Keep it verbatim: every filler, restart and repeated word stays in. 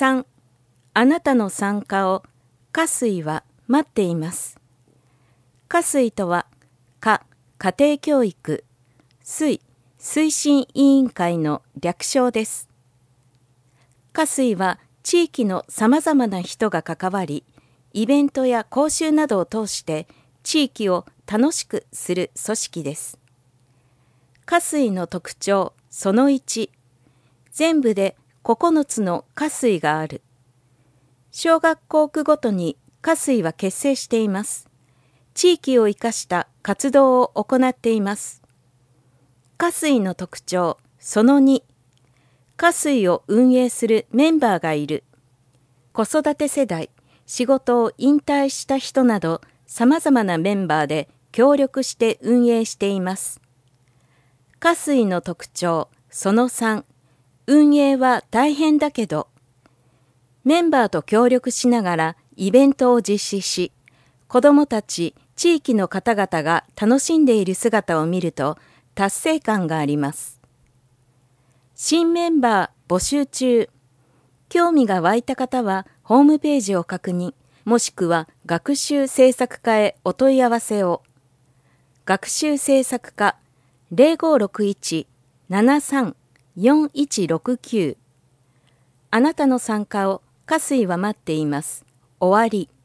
さん、あなたの参加を家水は待っています。家水とは、家、家庭教育、水、推進委員会の略称です。家水は地域のさまざまな人が関わり、イベントや講習などを通して地域を楽しくする組織です。家水の特徴そのいち、全部でここのつの家水がある。小学校区ごとに家水は結成しています。地域を生かした活動を行っています。家水の特徴そのに、家水を運営するメンバーがいる。子育て世代、仕事を引退した人などさまざまなメンバーで協力して運営しています。家水の特徴そのさん、運営は大変だけど、メンバーと協力しながらイベントを実施し、子どもたち、地域の方々が楽しんでいる姿を見ると達成感があります。新メンバー募集中。興味が湧いた方はホームページを確認、もしくは学習制作課へお問い合わせを。学習制作課 ゼロごろくいち ななさん よんいちろくきゅう。あなたの参加を家水は待っています。終わり。